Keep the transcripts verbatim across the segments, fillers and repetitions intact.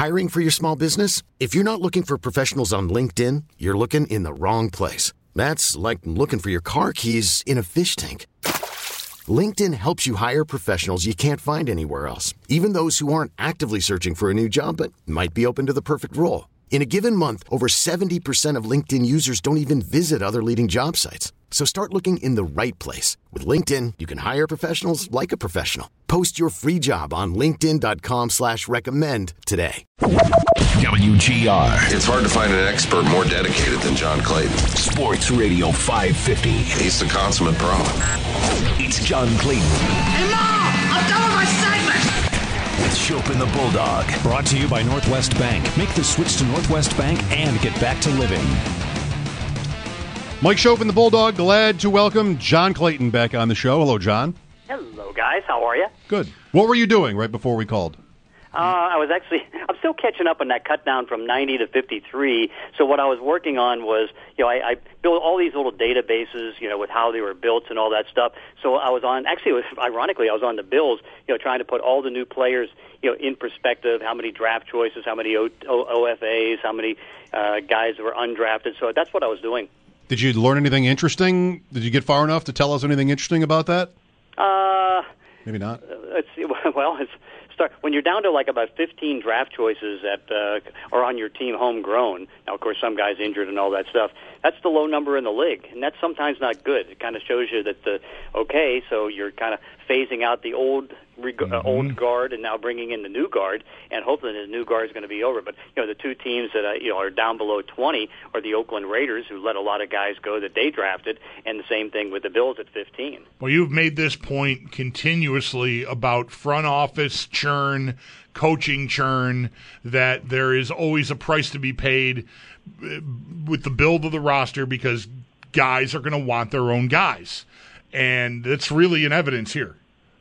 Hiring for your small business? If you're not looking for professionals on LinkedIn, you're looking in the wrong place. That's like looking for your car keys in a fish tank. LinkedIn helps you hire professionals you can't find anywhere else, even those who aren't actively searching for a new job but might be open to the perfect role. In a given month, over seventy percent of LinkedIn users don't even visit other leading job sites. So start looking in the right place. With LinkedIn, you can hire professionals like a professional. Post your free job on linkedin.com slash recommend today. W G R. It's hard to find an expert more dedicated than John Clayton. Sports Radio five fifty. He's the consummate pro. It's John Clayton. Hey, Mom! I'm done with my segment! With Chopin the Bulldog. Brought to you by Northwest Bank. Make the switch to Northwest Bank and get back to living. Mike Chopin the Bulldog, glad to welcome John Clayton back on the show. Hello, John. Hello, guys. How are you? Good. What were you doing right before we called? Uh, I was actually, I'm still catching up on that cut down from ninety to fifty-three. So what I was working on was, you know, I, I built all these little databases, you know, with how they were built and all that stuff. So I was on, actually, it was, ironically, I was on the Bills, you know, trying to put all the new players, you know, in perspective, how many draft choices, how many o- o- O F As, how many uh, guys were undrafted. So that's what I was doing. Did you learn anything interesting? Did you get far enough to tell us anything interesting about that? Uh, Maybe not. Let's see. Well, it's start when you're down to like about fifteen draft choices that uh, are on your team homegrown. Now, of course, some guys injured and all that stuff. That's the low number in the league, and that's sometimes not good. It kind of shows you that the okay, so you're kind of phasing out the old reg- mm-hmm. uh, old guard and now bringing in the new guard, and hopefully the new guard is going to be over. But you know, the two teams that uh, you know are down below twenty are the Oakland Raiders, who let a lot of guys go that they drafted, and the same thing with the Bills at fifteen. Well, you've made this point continuously about front office churn, coaching churn, that there is always a price to be paid with the build of the roster because guys are going to want their own guys. And that's really in evidence here.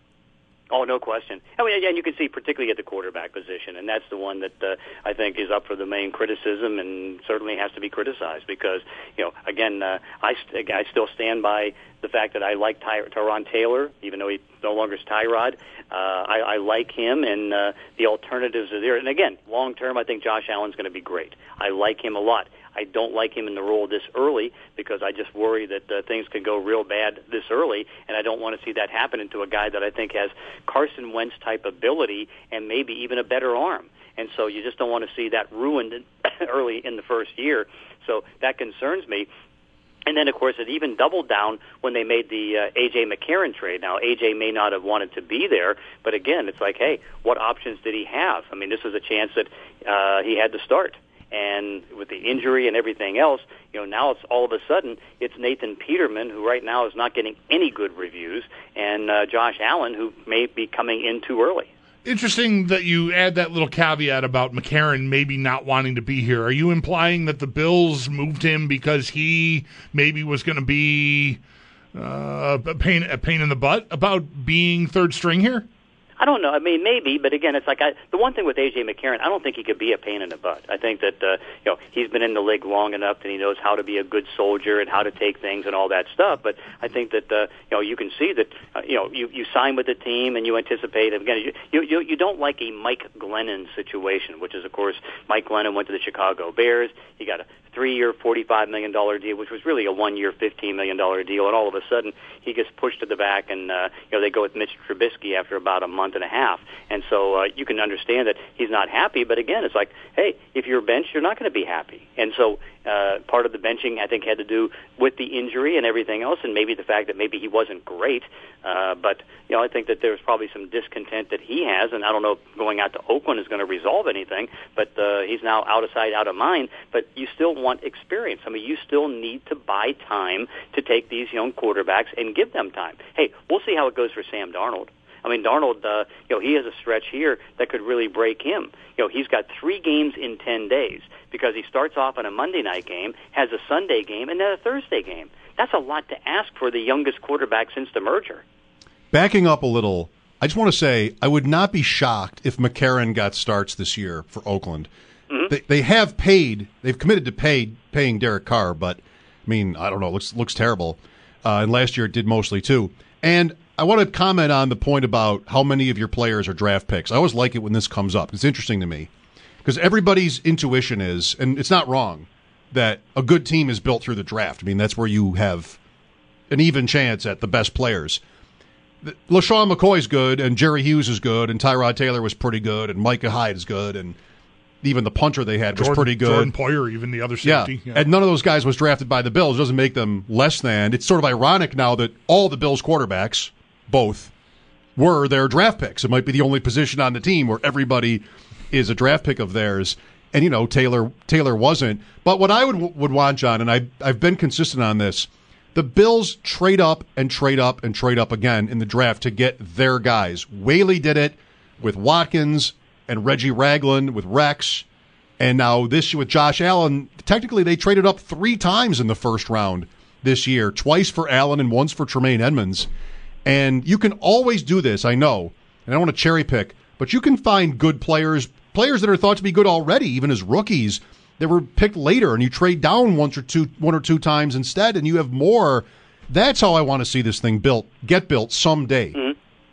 Oh, no question. I mean, and you can see particularly at the quarterback position, and that's the one that uh, I think is up for the main criticism and certainly has to be criticized because, you know, again, uh, I, st- I still stand by the fact that I like Ty- Tyrod Taylor, even though he no longer is Tyrod. Uh, I, I like him, and uh, the alternatives are there. And again, long term, I think Josh Allen's going to be great. I like him a lot. I don't like him in the role this early because I just worry that uh, things could go real bad this early, and I don't want to see that happen to a guy that I think has Carson Wentz type ability and maybe even a better arm. And so you just don't want to see that ruined early in the first year. So that concerns me. And then, of course, it even doubled down when they made the uh, A J. McCarron trade. Now, A J may not have wanted to be there, but again, it's like, hey, what options did he have? I mean, this was a chance that uh, he had to start. And with the injury and everything else, you know, now it's all of a sudden it's Nathan Peterman, who right now is not getting any good reviews, and uh, Josh Allen, who may be coming in too early. Interesting that you add that little caveat about McCarron maybe not wanting to be here. Are you implying that the Bills moved him because he maybe was going to be uh, a pain a pain in the butt about being third string here? I don't know. I mean, maybe, but again, it's like I, the one thing with A J. McCarron, I don't think he could be a pain in the butt. I think that uh, you know he's been in the league long enough that he knows how to be a good soldier and how to take things and all that stuff. But I think that uh, you know you can see that uh, you know you, you sign with the team and you anticipate again. You, you you don't like a Mike Glennon situation, which is of course Mike Glennon went to the Chicago Bears. He got a three-year, forty-five million dollars deal, which was really a one-year, fifteen million dollars deal, and all of a sudden he gets pushed to the back, and uh, you know they go with Mitch Trubisky after about a month and a half, and so uh, you can understand that he's not happy. But again, it's like, hey, if you're benched, you're not going to be happy, and so uh, part of the benching I think had to do with the injury and everything else, and maybe the fact that maybe he wasn't great. Uh, but you know, I think that there's probably some discontent that he has, and I don't know if going out to Oakland is going to resolve anything. But uh, he's now out of sight, out of mind. But you still want experience. I mean, you still need to buy time to take these young quarterbacks and give them time. Hey, we'll see how it goes for Sam Darnold. I mean, Darnold, uh, you know, he has a stretch here that could really break him. You know, he's got three games in ten days because he starts off on a Monday night game, has a Sunday game, and then a Thursday game. That's a lot to ask for the youngest quarterback since the merger. Backing up a little, I just want to say I would not be shocked if McCarron got starts this year for Oakland. Mm-hmm. They, they have paid, they've committed to pay paying Derek Carr, but, I mean, I don't know, it looks, looks terrible. Uh, and last year it did mostly, too. And I want to comment on the point about how many of your players are draft picks. I always like it when this comes up. It's interesting to me because everybody's intuition is, and it's not wrong, that a good team is built through the draft. I mean, that's where you have an even chance at the best players. LaShawn McCoy's good, and Jerry Hughes is good, and Tyrod Taylor was pretty good, and Micah Hyde is good, and even the punter they had was Jordan, pretty good. Jordan Poyer, even the other safety. Yeah. yeah, and none of those guys was drafted by the Bills. It doesn't make them less than. It's sort of ironic now that all the Bills quarterbacks, both, were their draft picks. It might be the only position on the team where everybody is a draft pick of theirs. And, you know, Taylor Taylor wasn't. But what I would would want, John, and I, I've been consistent on this, the Bills trade up and trade up and trade up again in the draft to get their guys. Whaley did it with Watkins and Reggie Ragland with Rex. And now this year with Josh Allen, technically they traded up three times in the first round this year, twice for Allen and once for Tremaine Edmonds. And you can always do this, I know, and I don't want to cherry pick, but you can find good players, players that are thought to be good already, even as rookies, that were picked later, and you trade down once or two, one or two times instead, and you have more. That's how I want to see this thing built, get built someday. Mm-hmm.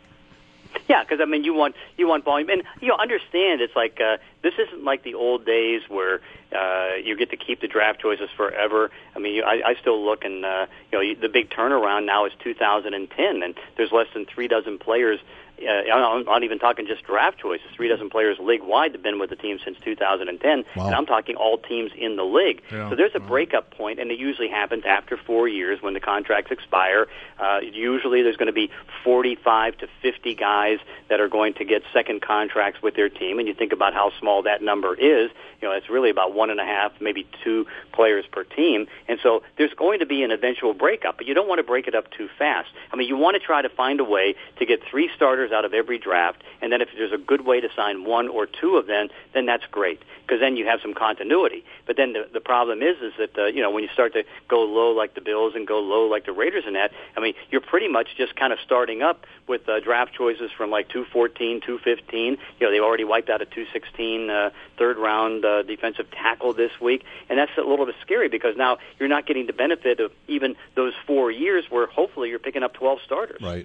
Yeah, because I mean, you want you want volume, and you know, understand it's like uh, this isn't like the old days where uh, you get to keep the draft choices forever. I mean, you, I, I still look, and uh, you know, the big turnaround now is two thousand ten, and there's less than three dozen players. Uh, I'm not even talking just draft choices. Three dozen players league-wide have been with the team since two thousand ten, wow. and I'm talking all teams in the league. Yeah. So there's a breakup point, and it usually happens after four years when the contracts expire. Uh, usually there's going to be forty-five to fifty guys that are going to get second contracts with their team, and you think about how small that number is. You know, it's really about one and a half, maybe two players per team, and so there's going to be an eventual breakup, but you don't want to break it up too fast. I mean, you want to try to find a way to get three starters out of every draft, and then if there's a good way to sign one or two of them, then that's great, because then you have some continuity. But then the, the problem is, is that, uh, you know, when you start to go low like the Bills and go low like the Raiders and that, I mean, you're pretty much just kind of starting up with uh, draft choices from like two fourteen, two fifteen. You know, they already wiped out a two sixteen uh, third-round uh, defensive tackle this week, and that's a little bit scary because now you're not getting the benefit of even those four years where hopefully you're picking up twelve starters. Right.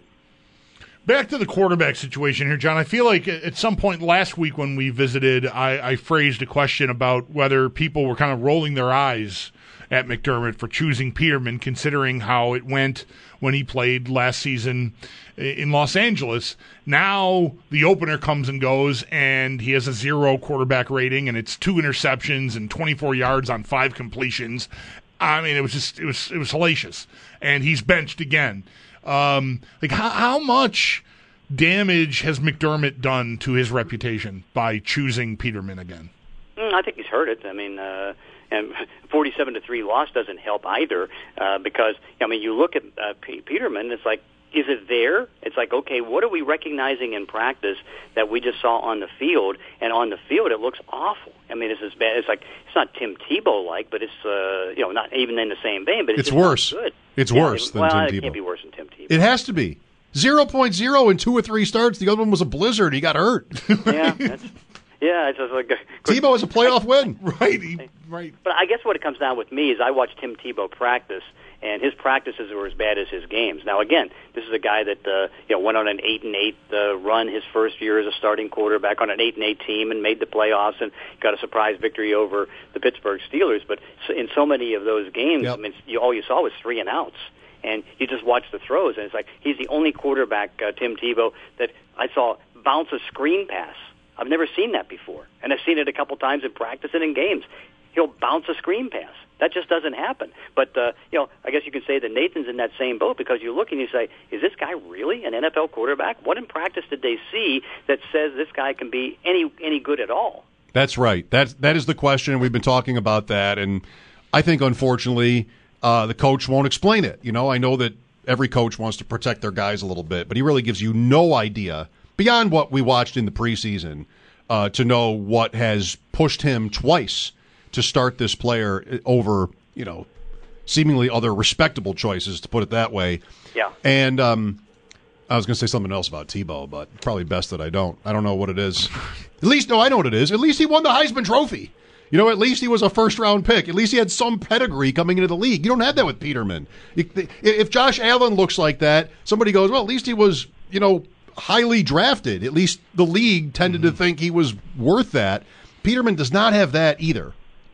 Back to the quarterback situation here, John. I feel like at some point last week when we visited, I, I phrased a question about whether people were kind of rolling their eyes at McDermott for choosing Peterman, considering how it went when he played last season in Los Angeles. Now the opener comes and goes, and he has a zero quarterback rating, and it's two interceptions and twenty-four yards on five completions. I mean, it was just it was it was hellacious, and he's benched again. Um, like how, how much damage has McDermott done to his reputation by choosing Peterman again? Mm, I think he's hurt it. I mean, uh, and forty-seven to three loss doesn't help either uh, because I mean, you look at uh, P- Peterman. It's like, is it there? It's like, okay, what are we recognizing in practice that we just saw on the field? And on the field, it looks awful. I mean, it's as bad. It's like it's not Tim Tebow-like, but it's uh, you know not even in the same vein. But it's, it's just worse. Not good. It's yeah, worse it, than well, Tim it Tebow. It can't be worse than Tim Tebow. It has to be zero point zero in two or three starts. The other one was a blizzard. He got hurt. Yeah, that's, yeah. It's just like Tebow has a playoff win. Right, he, right. But I guess what it comes down with me is I watched Tim Tebow practice, and his practices were as bad as his games. Now, again, this is a guy that uh, you know went on an eight and eight uh, run his first year as a starting quarterback on an eight and eight team and made the playoffs and got a surprise victory over the Pittsburgh Steelers. But in so many of those games, yep. I mean, you, all you saw was three and outs. And you just watch the throws, and it's like he's the only quarterback, uh, Tim Tebow, that I saw bounce a screen pass. I've never seen that before, and I've seen it a couple times in practice and in games. He'll bounce a screen pass. That just doesn't happen. But, uh, you know, I guess you can say that Nathan's in that same boat because you look and you say, is this guy really an N F L quarterback? What in practice did they see that says this guy can be any any good at all? That's right. That's, that is the question. We've been talking about that, and I think, unfortunately, uh, the coach won't explain it. You know, I know that every coach wants to protect their guys a little bit, but he really gives you no idea, beyond what we watched in the preseason, uh, to know what has pushed him twice to start this player over, you know, seemingly other respectable choices, to put it that way. Yeah. And um, I was going to say something else about Tebow, but probably best that I don't. I don't know what it is. At least, no, I know what it is. At least he won the Heisman Trophy. You know, at least he was a first-round pick. At least he had some pedigree coming into the league. You don't have that with Peterman. If Josh Allen looks like that, somebody goes, well, at least he was, you know, highly drafted. At least the league tended mm-hmm. to think he was worth that. Peterman does not have that either.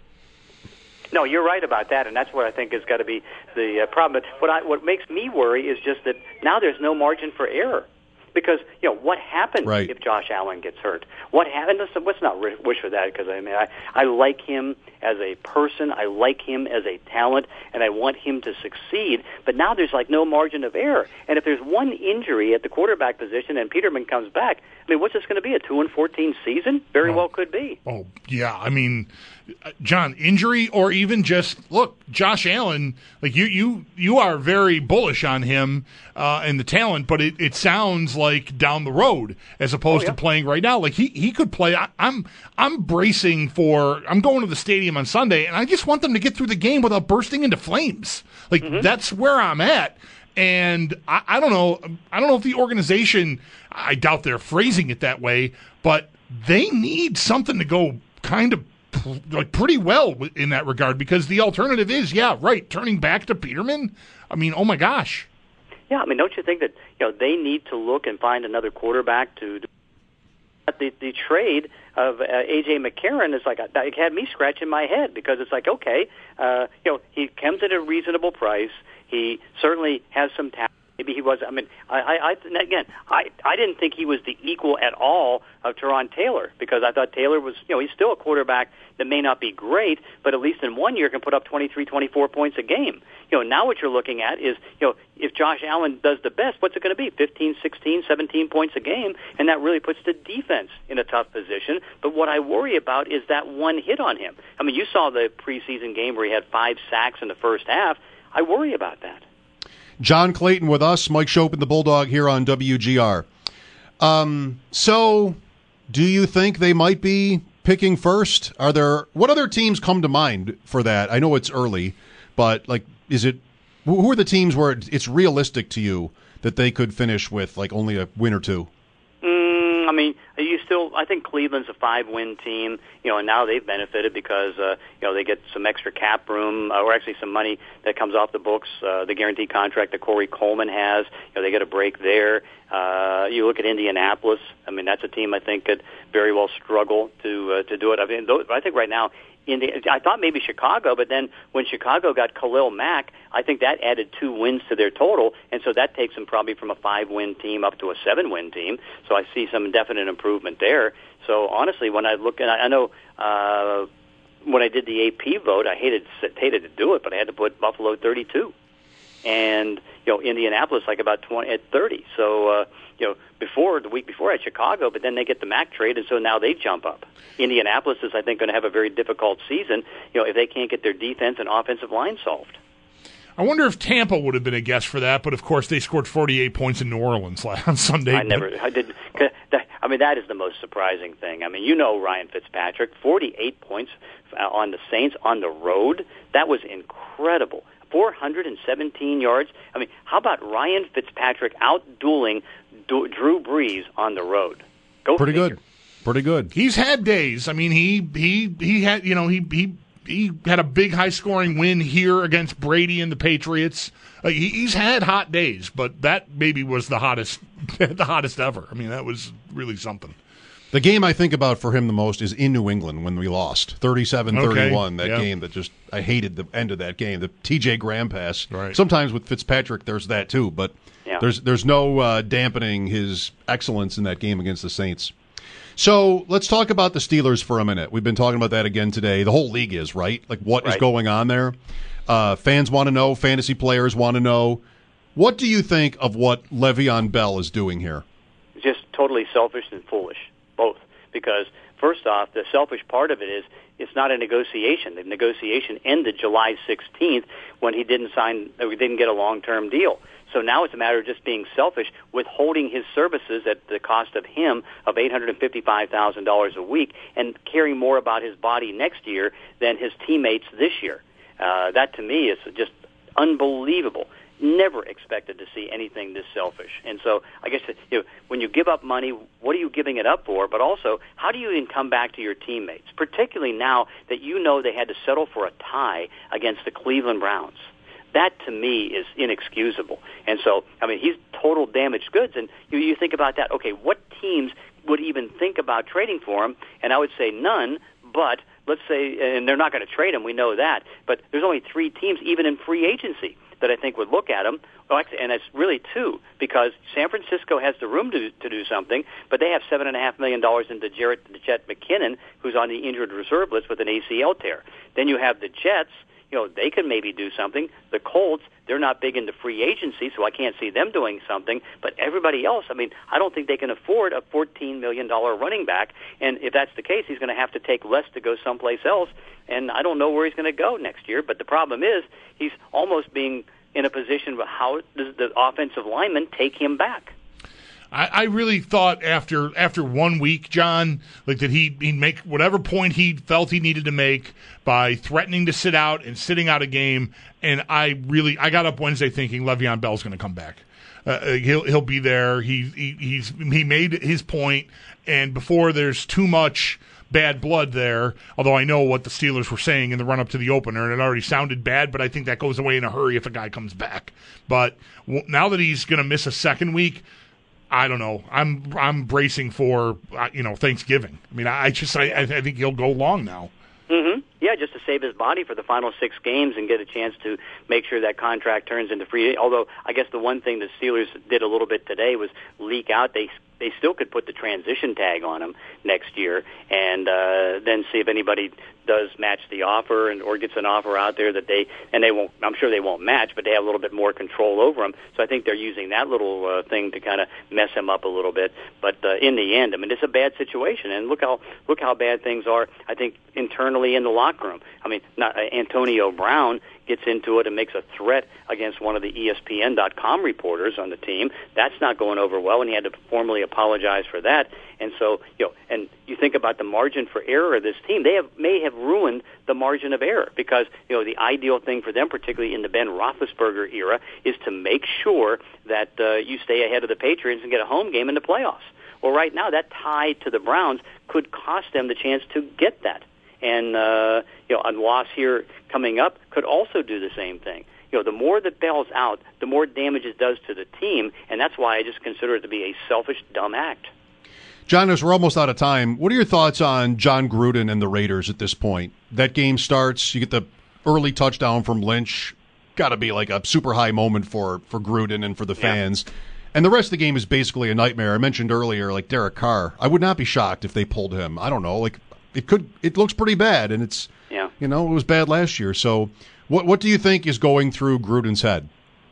No, you're right about that, and that's what I think has got to be the uh, problem. But what, I, what makes me worry is just that now there's no margin for error. Because, you know, what happens right. if Josh Allen gets hurt? What happens? Let's not wish for that, because I mean, I, I like him as a person. I like him as a talent, and I want him to succeed. But now there's like no margin of error. And if there's one injury at the quarterback position and Peterman comes back, I mean, what's this going to be? A two and fourteen season? Very oh. well could be. Oh yeah, I mean, John, injury or even just look, Josh Allen. Like you, you, you are very bullish on him uh, and the talent, but it, it sounds like down the road as opposed oh, yeah. to playing right now. Like he, he could play. I, I'm I'm bracing for. I'm going to the stadium on Sunday, and I just want them to get through the game without bursting into flames. Like mm-hmm. that's where I'm at. And I, I don't know. I don't know if the organization. I doubt they're phrasing it that way, but they need something to go kind of like pretty well in that regard, because the alternative is, yeah, right, turning back to Peterman. I mean, oh my gosh. Yeah, I mean, don't you think that you know they need to look and find another quarterback to? do The the trade of uh, A J McCarron is like it had me scratching my head, because it's like, okay, uh, you know, he comes at a reasonable price. He certainly has some talent. Maybe he was. I mean, I, I, I again, I, I didn't think he was the equal at all of Teron Taylor, because I thought Taylor was, you know, he's still a quarterback that may not be great, but at least in one year can put up twenty-three, twenty-four points a game. You know, now what you're looking at is, you know, if Josh Allen does the best, what's it going to be? fifteen, sixteen, seventeen points a game, and that really puts the defense in a tough position. But what I worry about is that one hit on him. I mean, you saw the preseason game where he had five sacks in the first half. I worry about that. John Clayton with us, Mike Schopp and the Bulldog here on W G R. Um, so, do you think they might be picking first? Are there what other teams come to mind for that? I know it's early, but like, is it who are the teams where it's realistic to you that they could finish with like only a win or two? Mm, I mean, you still. I think Cleveland's a five-win team, you know, and now they've benefited because uh, you know they get some extra cap room, uh, or actually some money that comes off the books. Uh, the guaranteed contract that Corey Coleman has, you know, they get a break there. Uh, you look at Indianapolis. I mean, that's a team I think could very well struggle to uh, to do it. I mean, those, I think right now. Indi- I thought maybe Chicago, but then when Chicago got Khalil Mack, I think that added two wins to their total, and so that takes them probably from a five-win team up to a seven-win team. So I see some definite improvement there. So honestly, when I look, and I, I know uh, when I did the A P vote, I hated hated to do it, but I had to put Buffalo thirty-two, and you know Indianapolis like about twenty at thirty. So uh, you know before the week before I had Chicago, but then they get the Mack trade, and so now they jump up. Indianapolis is, I think, going to have a very difficult season, you know, if they can't get their defense and offensive line solved. I wonder if Tampa would have been a guess for that, but of course they scored forty-eight points in New Orleans on Sunday. I never, I did. I mean, that is the most surprising thing. I mean, you know, Ryan Fitzpatrick, forty-eight points on the Saints on the road. That was incredible. four hundred seventeen yards. I mean, how about Ryan Fitzpatrick out-dueling Drew Brees on the road? Go Pretty figure. good. Pretty good. He's had days. I mean, he he he had you know he he he had a big high scoring win here against Brady and the Patriots. Uh, he, he's had hot days, but that maybe was the hottest the hottest ever. I mean, that was really something. The game I think about for him the most is in New England when we lost thirty-seven thirty-one. Okay. That Yep. game that just I hated the end of that game. The T J Graham pass. Right. Sometimes with Fitzpatrick there's that too, but Yeah. there's there's no uh, dampening his excellence in that game against the Saints. So let's talk about the Steelers for a minute. We've been talking about that again today. The whole league is, right? Like, what is Right. going on there? Uh, fans want to know. Fantasy players want to know. What do you think of what Le'Veon Bell is doing here? Just totally selfish and foolish, both. Because, first off, the selfish part of it is it's not a negotiation. The negotiation ended July sixteenth when he didn't sign, he didn't get a long-term deal. So now it's a matter of just being selfish, withholding his services at the cost of him of eight hundred fifty-five thousand dollars a week and caring more about his body next year than his teammates this year. Uh, that, to me, is just unbelievable. Never expected to see anything this selfish. And so I guess you know, when you give up money, what are you giving it up for? But also, how do you even come back to your teammates, particularly now that you know they had to settle for a tie against the Cleveland Browns? That, to me, is inexcusable. And so, I mean, he's total damaged goods. And you, you think about that. Okay, what teams would even think about trading for him? And I would say none, But let's say, and they're not going to trade him, we know that, but there's only three teams, even in free agency, that I think would look at him. Well, actually, and it's really two, because San Francisco has the room to, to do something, but they have seven point five million dollars into Jarrett Jet McKinnon, who's on the injured reserve list with an A C L tear. Then you have the Jets. You know, they could maybe do something. The Colts, they're not big into free agency, so I can't see them doing something. But everybody else, I mean, I don't think they can afford a fourteen million dollars running back. And if that's the case, he's going to have to take less to go someplace else. And I don't know where he's going to go next year. But the problem is he's almost being in a position of how does the offensive lineman take him back? I, I really thought after after one week, John, like that he he'd make whatever point he felt he needed to make by threatening to sit out and sitting out a game. And I really I got up Wednesday thinking Le'Veon Bell's going to come back. Uh, he'll he'll be there. He, he he's he made his point, and before there's too much bad blood there, although I know what the Steelers were saying in the run-up to the opener, and it already sounded bad, but I think that goes away in a hurry if a guy comes back. But w- now that he's going to miss a second week, I don't know. I'm I'm bracing for uh, you know Thanksgiving. I mean, I just I, I think he'll go long now. Mm-hmm. Yeah, just to save his body for the final six games and get a chance to make sure that contract turns into free. Although I guess the one thing the Steelers did a little bit today was leak out they they still could put the transition tag on him next year, and uh, then see if anybody does match the offer and or gets an offer out there that they and they won't. I'm sure they won't match, but they have a little bit more control over him. So I think they're using that little uh, thing to kind of mess him up a little bit. But uh, in the end, I mean, it's a bad situation, and look how look how bad things are. I think internally in the locker room. I mean, not, uh, Antonio Brown gets into it and makes a threat against one of the E S P N dot com reporters on the team. That's not going over well, and he had to formally apologize for that. And so, you know, and you think about the margin for error of this team, they have may have ruined the margin of error because, you know, the ideal thing for them, particularly in the Ben Roethlisberger era, is to make sure that uh, you stay ahead of the Patriots and get a home game in the playoffs. Well, right now, that tie to the Browns could cost them the chance to get that. And, uh, you know, a loss here coming up could also do the same thing. You know, the more that Bell's out, the more damage it does to the team, and that's why I just consider it to be a selfish, dumb act. John, as we're almost out of time, what are your thoughts on John Gruden and the Raiders at this point? That game starts, you get the early touchdown from Lynch. Got to be like a super high moment for, for Gruden and for the fans. Yeah. And the rest of the game is basically a nightmare. I mentioned earlier, like Derek Carr. I would not be shocked if they pulled him. I don't know, like... It could. It looks pretty bad, and it's yeah. You know, it was bad last year. So, what what do you think is going through Gruden's head?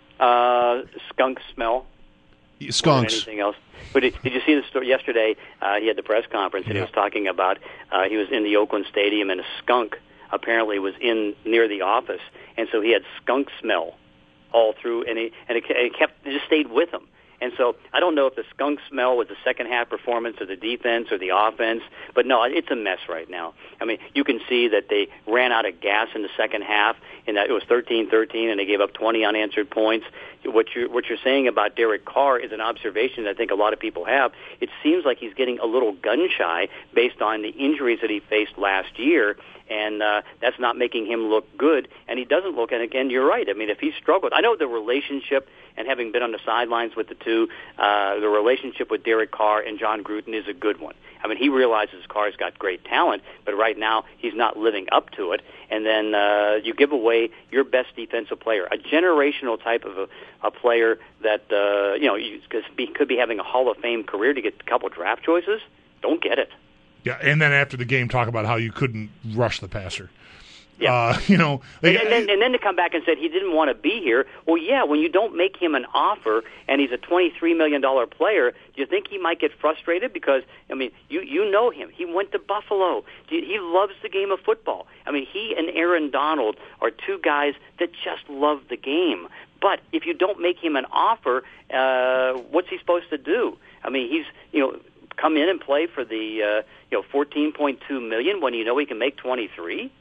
Uh, skunk smell. Skunks. Anything else? But did, did you see the story yesterday? Uh, he had the press conference, and yeah. he was talking about uh, he was in the Oakland Stadium, and a skunk apparently was in near the office, and so he had skunk smell all through, and he and it, it kept it just stayed with him. And so I don't know if the skunk smell was the second half performance of the defense or the offense, but no, it's a mess right now. I mean, you can see that they ran out of gas in the second half, and that it was thirteen thirteen, and they gave up twenty unanswered points. What you're, what you're saying about Derek Carr is an observation that I think a lot of people have. It seems like he's getting a little gun-shy based on the injuries that he faced last year, and uh, that's not making him look good. And he doesn't look, and again, you're right. I mean, if he struggled, I know the relationship, and having been on the sidelines with the two, uh, the relationship with Derek Carr and John Gruden is a good one. I mean, he realizes Carr's got great talent, but right now he's not living up to it. And then uh, you give away your best defensive player, a generational type of a, a player that, uh, you know, you could be, could be having a Hall of Fame career to get a couple draft choices. Don't get it. Yeah, and then after the game, talk about how you couldn't rush the passer. Yeah. Uh, you know, they, and, and, then, and then to come back and said he didn't want to be here. Well, yeah, when you don't make him an offer and he's a twenty-three million dollars player, do you think he might get frustrated? Because, I mean, you, you know him. He went to Buffalo. He loves the game of football. I mean, he and Aaron Donald are two guys that just love the game. But if you don't make him an offer, uh, what's he supposed to do? I mean, he's, you know, come in and play for the, uh, you know, fourteen point two million dollars when you know he can make twenty-three?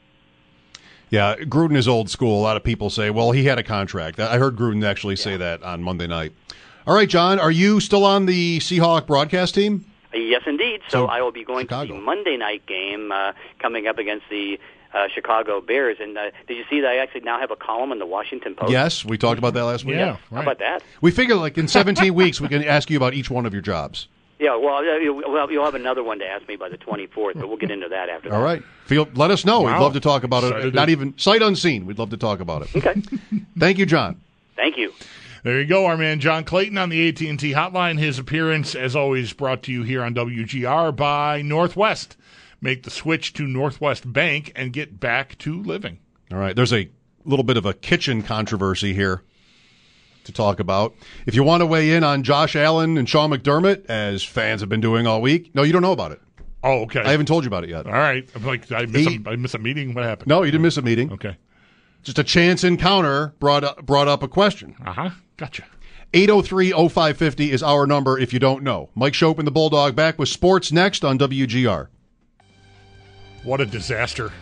Yeah, Gruden is old school. A lot of people say, well, he had a contract. I heard Gruden actually say yeah. that on Monday night. All right, John, are you still on the Seahawk broadcast team? Yes, indeed. So, so I will be going Chicago. to the Monday night game uh, coming up against the uh, Chicago Bears. And uh, did you see that I actually now have a column in the Washington Post? Yes, we talked about that last week. Yeah, How right. about that? We figured like in seventeen weeks we can ask you about each one of your jobs. Yeah, well, you'll, well, you'll have another one to ask me by the twenty-fourth, but we'll get into that after that. All right. Feel, let us know. Wow. We'd love to talk about it. Excited. Not even sight unseen. We'd love to talk about it. Okay. Thank you, John. Thank you. There you go, our man John Clayton on the A T and T hotline. His appearance, as always, brought to you here on W G R by Northwest. Make the switch to Northwest Bank and get back to living. All right. There's a little bit of a kitchen controversy here to talk about. If you want to weigh in on Josh Allen and Sean McDermott, as fans have been doing all week, no, you don't know about it. Oh, okay. I haven't told you about it yet. All right. I'm like, I miss, He- a, I miss a meeting? What happened? No, you didn't miss a meeting. Okay. Just a chance encounter brought up, brought up a question. Uh-huh. Gotcha. eight oh three oh five five oh is our number if you don't know. Mike Shope and the Bulldog back with sports next on W G R. What a disaster.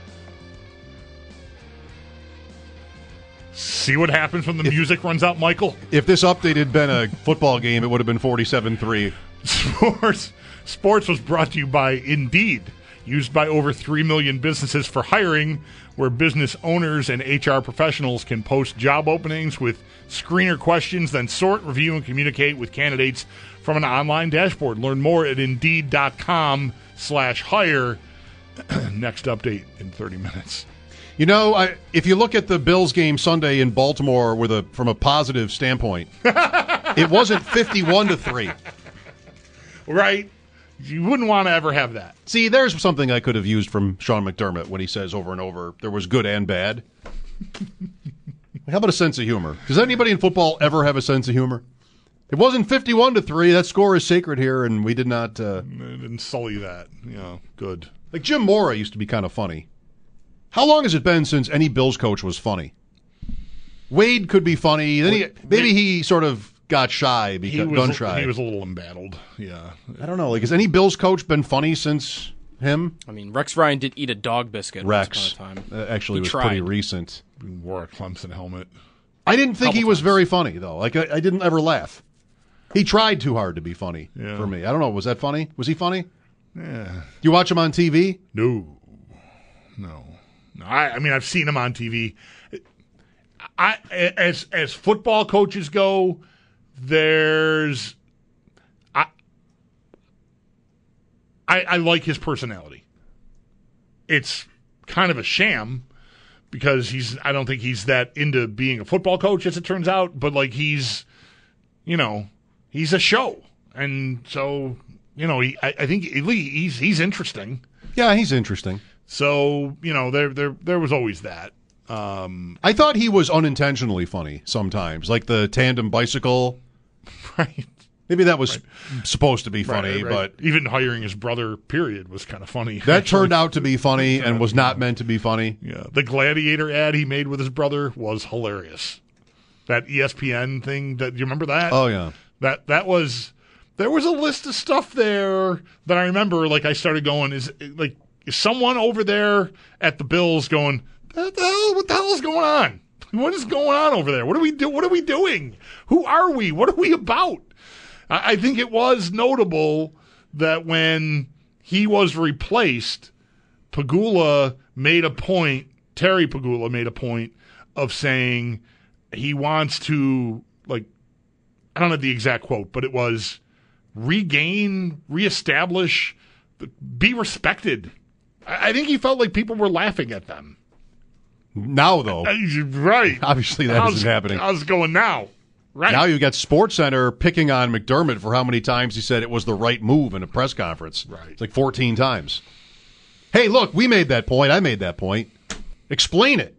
See what happens when the If- music runs out, Michael? If this update had been a football game, it would have been forty-seven three. Sports Sports was brought to you by Indeed, used by over three million businesses for hiring, where business owners and H R professionals can post job openings with screener questions, then sort, review, and communicate with candidates from an online dashboard. Learn more at Indeed.com slash hire. Next update in thirty minutes. You know, I, if you look at the Bills game Sunday in Baltimore with a from a positive standpoint, it wasn't fifty-one to three. Right? You wouldn't want to ever have that. See, there's something I could have used from Sean McDermott when he says over and over, there was good and bad. How about a sense of humor? Does anybody in football ever have a sense of humor? It wasn't fifty-one to three. That score is sacred here, and we did not... Uh, I didn't sully that. You know, good. like, Jim Mora used to be kind of funny. How long has it been since any Bills coach was funny? Wade could be funny. Then he, maybe he sort of got shy, because, He was, gun shy. he was a little embattled. Yeah. I don't know. Like, has any Bills coach been funny since him? I mean, Rex Ryan did eat a dog biscuit Rex. once upon a time. Uh, actually, He was tried. pretty recent. He wore a Clemson helmet. I didn't think he Couple was times. very funny, though. Like, I, I didn't ever laugh. He tried too hard to be funny Yeah. for me. I don't know. Was that funny? Was he funny? Yeah. You watch him on T V? No. No. No. I, I mean, I've seen him on T V. I as as football coaches go, there's I I, I like his personality. It's kind of a sham because he's I don't think he's that into being a football coach, as it turns out, but like he's you know, he's a show. And so, you know, he, I, I think he's he's interesting. Yeah, he's interesting. So, you know, there there there was always that. Um, I thought he was unintentionally funny sometimes, like the tandem bicycle. right. Maybe that was supposed to be funny, Right, right. but even hiring his brother, period, was kind of funny. that actually. turned out to be funny and was not meant to be funny. Yeah, the Gladiator ad he made with his brother was hilarious. That E S P N thing, that you remember that? Oh, yeah. That that was there was a list of stuff there that I remember. Like I started going, is like is someone over there at the Bills going, what the hell? What the hell is going on? What is going on over there? What are we do? What are we doing? Who are we? What are we about? I, I think it was notable that when he was replaced, Pagula made a point. Terry Pagula made a point of saying he wants to, like, I don't know the exact quote, but it was regain, reestablish, be respected. I, I think he felt like people were laughing at them. Now, though, Uh, Right. obviously that How's- isn't happening. How's it going now? Right. Now you got SportsCenter picking on McDermott for how many times he said it was the right move in a press conference. Right. It's like fourteen times. Hey, look, we made that point. I made that point. Explain it.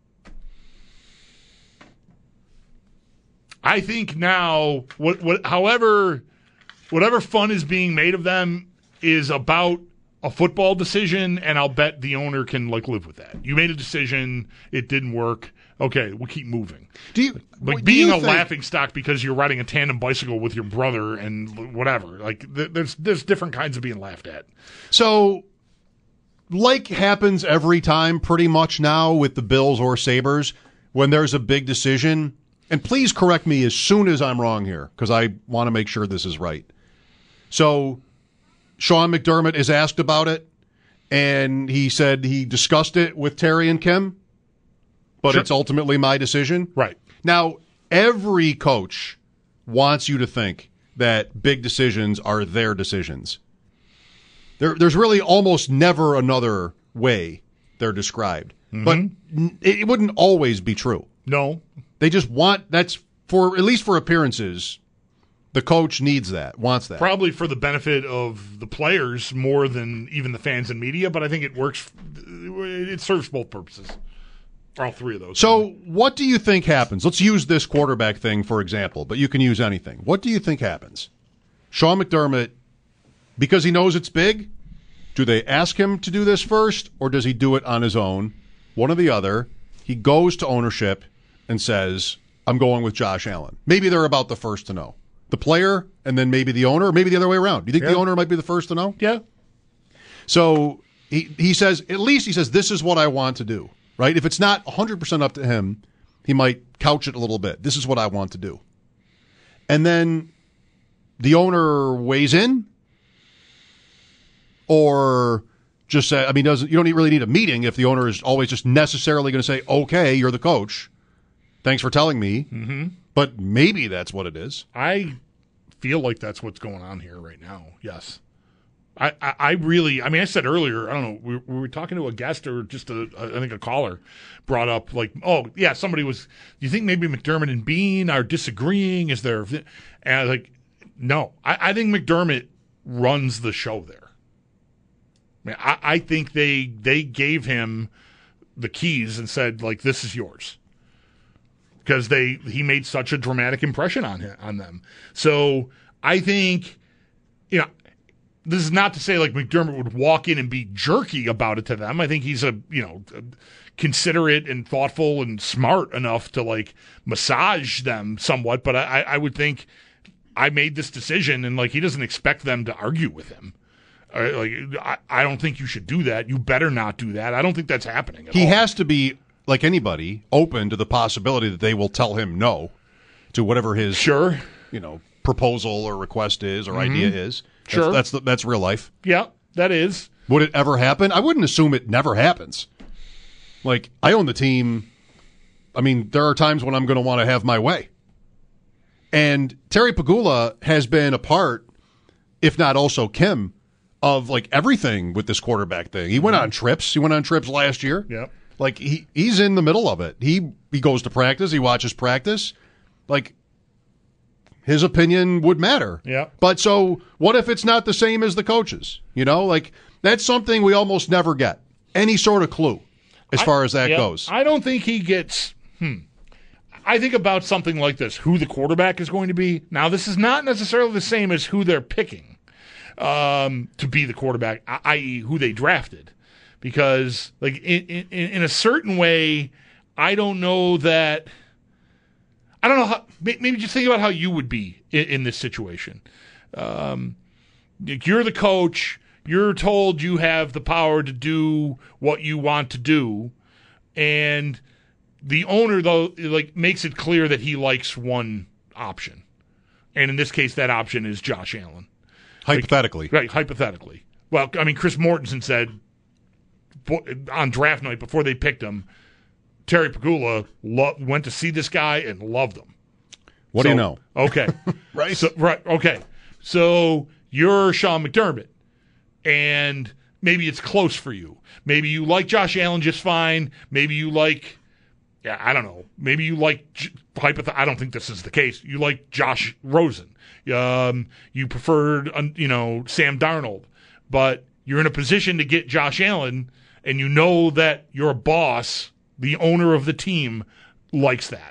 I think now, what, what, however, whatever fun is being made of them is about a football decision, and I'll bet the owner can like live with that. You made a decision, it didn't work. Okay, we'll keep moving. Do you Like do being you a think- laughing stock because you're riding a tandem bicycle with your brother and whatever. Like th- there's there's different kinds of being laughed at. So, like happens every time pretty much now with the Bills or Sabres, when there's a big decision, and please correct me as soon as I'm wrong here, because I want to make sure this is right. So, Sean McDermott is asked about it, and he said he discussed it with Terry and Kim, but Sure. it's ultimately my decision. Right. Now, every coach wants you to think that big decisions are their decisions. There, there's really almost never another way they're described. Mm-hmm. But n- it wouldn't always be true. No. They just want, that's for, at least for appearances, the coach needs that, wants that. Probably for the benefit of the players more than even the fans and media, but I think it works, it serves both purposes. All three of those. So what do you think happens? Let's use this quarterback thing, for example, but you can use anything. What do you think happens? Sean McDermott, because he knows it's big, do they ask him to do this first, or does he do it on his own? One or the other. He goes to ownership and says, I'm going with Josh Allen. Maybe they're about the first to know. The player, and then maybe the owner, or maybe the other way around. Do you think yeah. the owner might be the first to know? Yeah. So he, he says, at least he says, this is what I want to do. Right? If it's not one hundred percent up to him, he might couch it a little bit. This is what I want to do. And then the owner weighs in, or just say, I mean, doesn't you don't really need a meeting if the owner is always just necessarily going to say, okay, you're the coach. Thanks for telling me. Mm-hmm. But maybe that's what it is. I feel like that's what's going on here right now. Yes. I, I, I really, I mean, I said earlier, I don't know, we, we were talking to a guest or just a, I think a caller brought up like, oh, yeah, somebody was, do you think maybe McDermott and Bean are disagreeing? Is there, and I was like, no, I, I think McDermott runs the show there. I, mean, I, I think they they gave him the keys and said, like, this is yours. Because they he made such a dramatic impression on him, on them. So I think, you know, this is not to say like McDermott would walk in and be jerky about it to them. I think he's a, you know, considerate and thoughtful and smart enough to like massage them somewhat. But I, I would think I made this decision and like he doesn't expect them to argue with him. Uh, like I, I don't think you should do that. You better not do that. I don't think that's happening at he all. has to be, like anybody, open to the possibility that they will tell him no to whatever his sure, you know, proposal or request is or mm-hmm. idea is. That's, sure. That's that's, that's real life. Yeah, that is. Would it ever happen? I wouldn't assume it never happens. Like, I own the team. I mean, there are times when I'm going to want to have my way. And Terry Pegula has been a part, if not also Kim, of, like, everything with this quarterback thing. He went on trips. He went on trips last year. Yep. Like, he he's in the middle of it. He He goes to practice. He watches practice. Like, his opinion would matter. Yeah. But so what if it's not the same as the coaches? You know, like that's something we almost never get. Any sort of clue as I, far as that yeah, goes. I don't think he gets hmm. I think about something like this, who the quarterback is going to be. Now, this is not necessarily the same as who they're picking um, to be the quarterback, that is who they drafted. Because like in, in, in a certain way, I don't know that I don't know how. Maybe just think about how you would be in, in this situation. Um, you're the coach. You're told you have the power to do what you want to do, and the owner though like makes it clear that he likes one option, and in this case, that option is Josh Allen. Hypothetically, like, right? Hypothetically. Well, I mean, Chris Mortensen said on draft night before they picked him, Terry Pegula lo- went to see this guy and loved him. What so, do you know? Okay. right. So, right. Okay. So you're Sean McDermott, and maybe it's close for you. Maybe you like Josh Allen just fine. Maybe you like, yeah, I don't know. Maybe you like, hypoth- I don't think this is the case. You like Josh Rosen. Um, you preferred, you know, Sam Darnold. But you're in a position to get Josh Allen, and you know that your boss, the owner of the team, likes that.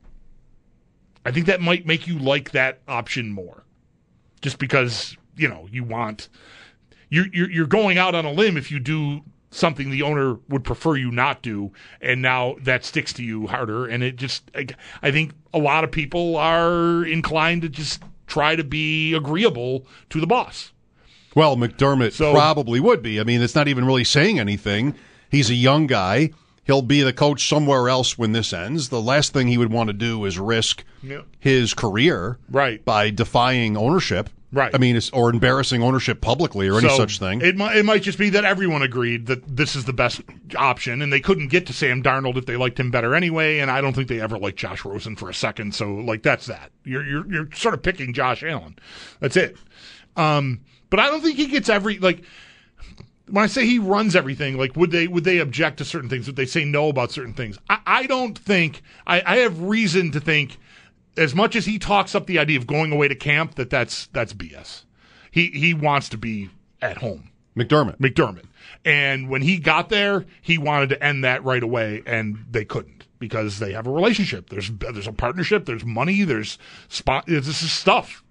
I think that might make you like that option more, just because you know you want you're you're, you're going out on a limb if you do something the owner would prefer you not do, and now that sticks to you harder. And it just I, I think a lot of people are inclined to just try to be agreeable to the boss. Well, McDermott So- probably would be. I mean, it's not even really saying anything. He's a young guy. He'll be the coach somewhere else when this ends. The last thing he would want to do is risk Yeah. his career Right. by defying ownership. Right. I mean, it's, or embarrassing ownership publicly or any So, such thing. It might, it might just be that everyone agreed that this is the best option, and they couldn't get to Sam Darnold if they liked him better anyway, and I don't think they ever liked Josh Rosen for a second, so, like, that's that. You're you're, you're sort of picking Josh Allen. That's it. Um, but I don't think he gets every, like, when I say he runs everything, like, would they would they object to certain things? Would they say no about certain things? I, I don't think, I, I have reason to think, as much as he talks up the idea of going away to camp, that that's, that's B S. He he wants to be at home. McDermott. McDermott. And when he got there, he wanted to end that right away, and they couldn't because they have a relationship. There's there's a partnership. There's money. There's spot. This is stuff.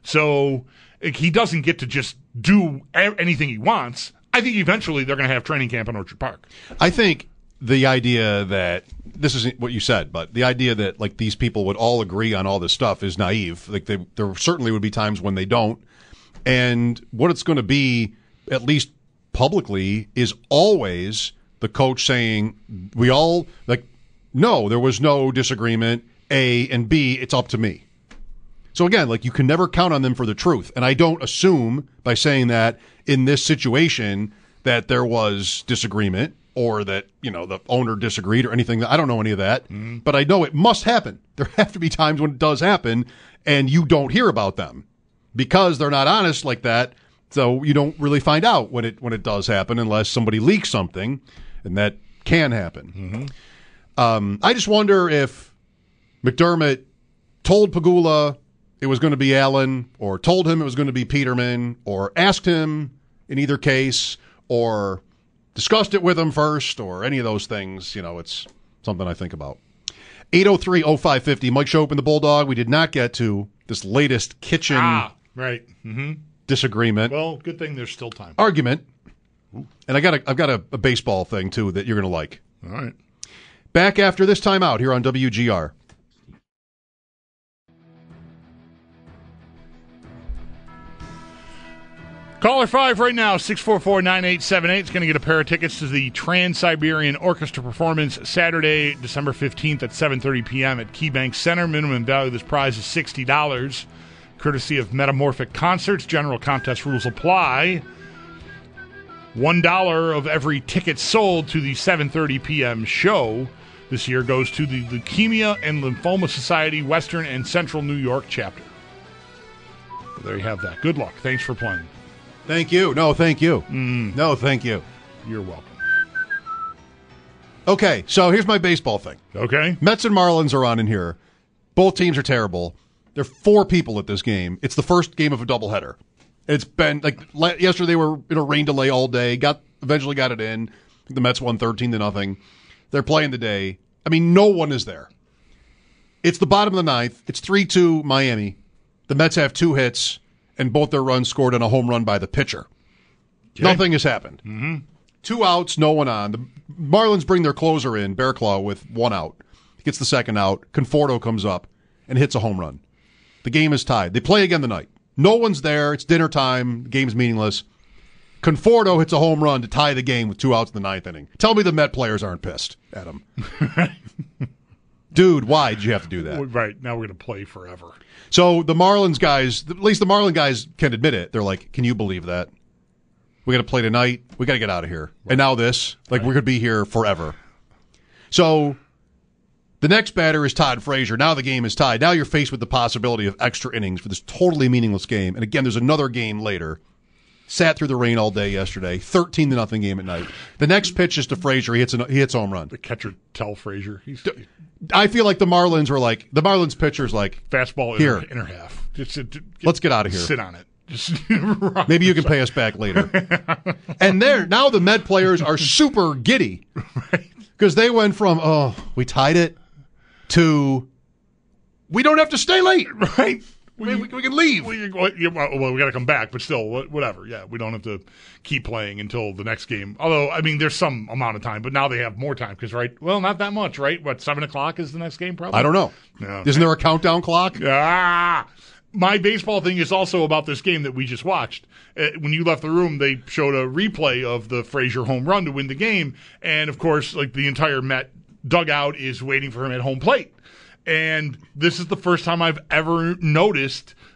So like, he doesn't get to just do anything he wants. I think eventually they're going to have training camp in Orchard Park. I think the idea that this isn't what you said, but the idea that like these people would all agree on all this stuff is naive. Like they, there certainly would be times when they don't. And what it's going to be, at least publicly, is always the coach saying, we all, like, no, there was no disagreement, A, and B, it's up to me. So again, like, you can never count on them for the truth. And I don't assume by saying that in this situation that there was disagreement or that, you know, the owner disagreed or anything. I don't know any of that. Mm-hmm. But I know it must happen. There have to be times when it does happen and you don't hear about them. Because they're not honest like that, so you don't really find out when it when it does happen unless somebody leaks something, and that can happen. Mm-hmm. Um, I just wonder if McDermott told Pegula it was going to be Allen, or told him it was going to be Peterman, or asked him in either case, or discussed it with him first, or any of those things. You know, it's something I think about. eight oh three oh five five oh, Mike Shope and the Bulldog. We did not get to this latest kitchen... Ah. Right. Mm-hmm. Disagreement. Well, good thing there's still time. Argument. And I got a, I've got a, a baseball thing, too, that you're going to like. All right. Back after this time out here on W G R. Caller five right now, six four four, nine eight seven eight. Is going to get a pair of tickets to the Trans-Siberian Orchestra performance Saturday, December fifteenth at seven thirty p.m. at KeyBank Center. Minimum value of this prize is sixty dollars. Courtesy of Metamorphic Concerts. General contest rules apply. One dollar of every ticket sold to the seven thirty p.m. show this year goes to the Leukemia and Lymphoma Society Western and Central New York chapter. So there you have that. Good luck. Thanks for playing. Thank you. No, thank you. Mm. No, thank you. You're welcome. Okay, so here's my baseball thing. Okay. Mets and Marlins are on in here. Both teams are terrible. There are four people at this game. It's the first game of a doubleheader. It's been like yesterday they were in a rain delay all day. Got eventually got it in. The Mets won thirteen to nothing. They're playing today. I mean, no one is there. It's the bottom of the ninth. It's three two Miami. The Mets have two hits, and both their runs scored on a home run by the pitcher. Okay. Nothing has happened. Mm-hmm. Two outs, no one on. The Marlins bring their closer in, Bearclaw, with one out. He gets the second out. Conforto comes up and hits a home run. The game is tied. They play again tonight. No one's there. It's dinner time. The game's meaningless. Conforto hits a home run to tie the game with two outs in the ninth inning. Tell me the Met players aren't pissed at him. Dude, why did you have to do that? Right. Now we're going to play forever. So the Marlins guys, at least the Marlin guys can admit it. They're like, can you believe that? We got to play tonight. We got to get out of here. Right. And now this. Like, right. We're going to be here forever. So the next batter is Todd Frazier. Now the game is tied. Now you're faced with the possibility of extra innings for this totally meaningless game. And again, there's another game later. Sat through the rain all day yesterday. thirteen to nothing game at night. The next pitch is to Frazier. He hits a, he hits a home run. The catcher tell Frazier. He's, I feel like the Marlins were like, the Marlins pitcher's like, fastball here. Inner, inner half. Just, just, just, let's get out of here. Sit on it. Just Maybe you can pay us back later. And there, now the Met players are super giddy. Right. Because they went from, oh, we tied it, to we don't have to stay late. Right. We, we, we can leave. We, well, we got to come back, but still, whatever. Yeah, we don't have to keep playing until the next game. Although, I mean, there's some amount of time, but now they have more time because, right? Well, not that much, right? What, seven o'clock is the next game, probably? I don't know. No. Isn't there a countdown clock? Ah! My baseball thing is also about this game that we just watched. Uh, when you left the room, they showed a replay of the Frazier home run to win the game, and of course, like the entire Met dugout is waiting for him at home plate. And this is the first time I've ever noticed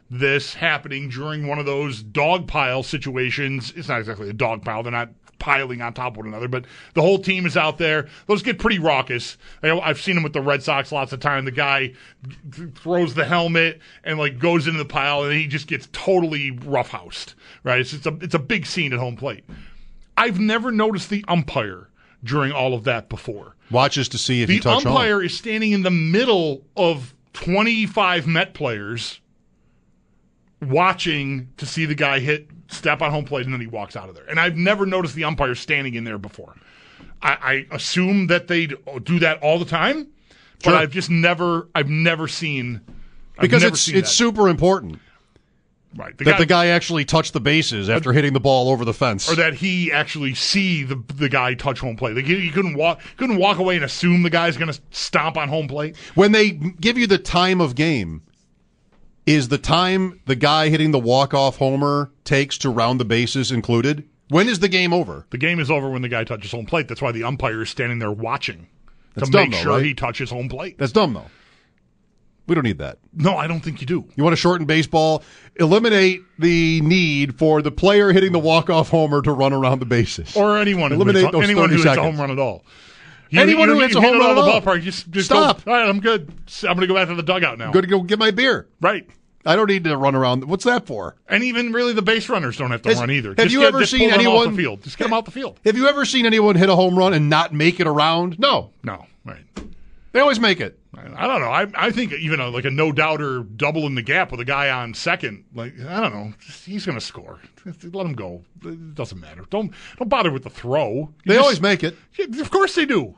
this happening during one of those dog pile situations. It's not exactly a dog pile. They're not piling on top of one another, but the whole team is out there. Those get pretty raucous. I've seen them with the Red Sox lots of time. The guy throws the helmet and like goes into the pile, and he just gets totally roughhoused. Right? It's, it's a it's a big scene at home plate. I've never noticed the umpire during all of that before. Watches to see if the he touched home. The umpire is standing in the middle of twenty-five Met players, watching to see the guy hit step on home plate, and then he walks out of there. And I've never noticed the umpire standing in there before. I, I assume that they do that all the time, but sure. I've just never, I've never seen. I've because never it's seen it's that. super important. Right, the that guy, the guy actually touched the bases after hitting the ball over the fence, or that he actually see the the guy touch home plate. Like you, you couldn't walk, couldn't walk away and assume the guy's going to stomp on home plate. When they give you the time of game, is the time the guy hitting the walk-off homer takes to round the bases included? When is the game over? The game is over when the guy touches home plate. That's why the umpire is standing there watching That's to dumb, make though, sure right? he touches home plate. That's dumb, though. We don't need that. No, I don't think you do. You want to shorten baseball? Eliminate the need for the player hitting the walk-off homer to run around the bases. Or anyone, Eliminate who, those anyone who hits seconds. a home run at all. You, anyone you, who you, hits you a home hit run it at out all. of the ballpark, just, just Stop. Go, all right, I'm good. I'm going to go back to the dugout now. I'm going to go get my beer. Right. I don't need to run around. What's that for? And even really the base runners don't have to Has, run either. Have just you get, ever just seen pull them anyone off the field? Just get them out the field. Have you ever seen anyone hit a home run and not make it around? No. No. Right. They always make it. I don't know. I I think even a, like a no doubter double in the gap with a guy on second. Like I don't know. Just, he's going to score. Just let him go. It doesn't matter. Don't don't bother with the throw. You They just, always make it. Yeah, of course they do.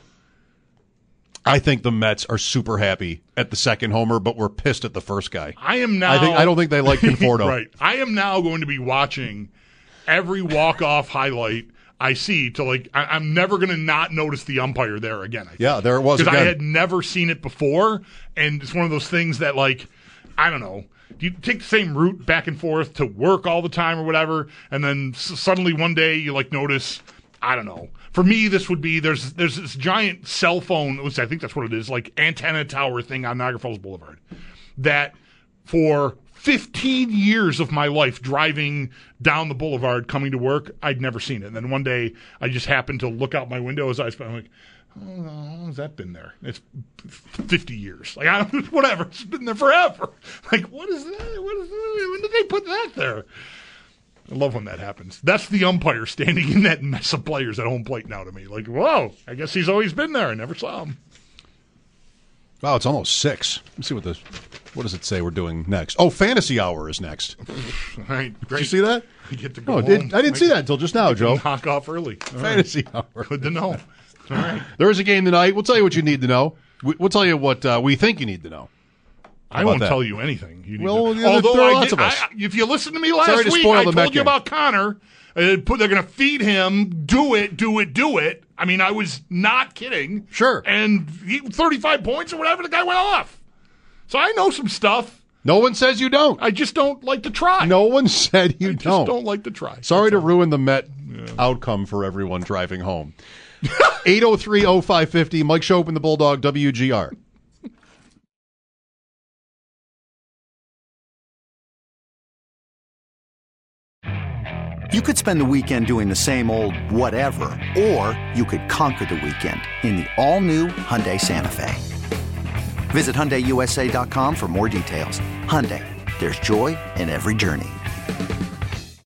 I think the Mets are super happy at the second homer, but we're pissed at the first guy. I am now. I think I don't think they like Conforto. Right. I am now going to be watching every walk off highlight I see to like. I, I'm never going to not notice the umpire there again. I think. Yeah, there it was because again. I had never seen it before, and it's one of those things that like I don't know. You take the same route back and forth to work all the time or whatever, and then s- suddenly one day you like notice. I don't know. For me, this would be there's there's this giant cell phone. At least I think that's what it is, like antenna tower thing on Niagara Falls Boulevard. That for fifteen years of my life driving down the boulevard coming to work, I'd never seen it. And then one day I just happened to look out my window as I was I'm like, oh, how long has that been there? It's fifty years. Like I don't whatever. It's been there forever. Like what is that? What is that? When did they put that there? I love when that happens. That's the umpire standing in that mess of players at home plate now to me. Like, whoa, I guess he's always been there. I never saw him. Wow, it's almost six. Let's see what this. What does it say we're doing next? Oh, Fantasy Hour is next. All right, great. Did you see that? You get to go Oh, home. did, I didn't see that until just now, Joe. Knock off early. All Fantasy right. Hour. Good to know. All right. There is a game tonight. We'll tell you what you need to know. We- We'll tell you what uh, we think you need to know. How I about won't that? tell you anything. You need Well, to, yeah, although there are I lots did, of us. I, if you listened to me last Sorry to week, spoil I the told Met you game. about Connor. Uh, put, they're going to feed him. Do it, do it, do it. I mean, I was not kidding. Sure. And he, thirty-five points or whatever, the guy went off. So I know some stuff. No one says you don't. I just don't like to try. No one said you I don't. just don't like to try. Sorry That's to all. ruin the Met outcome for everyone driving home. eight oh three oh five fifty, Mike Shope and the Bulldog, W G R. You could spend the weekend doing the same old whatever, or you could conquer the weekend in the all-new Hyundai Santa Fe. Visit Hyundai U S A dot com for more details. Hyundai, there's joy in every journey.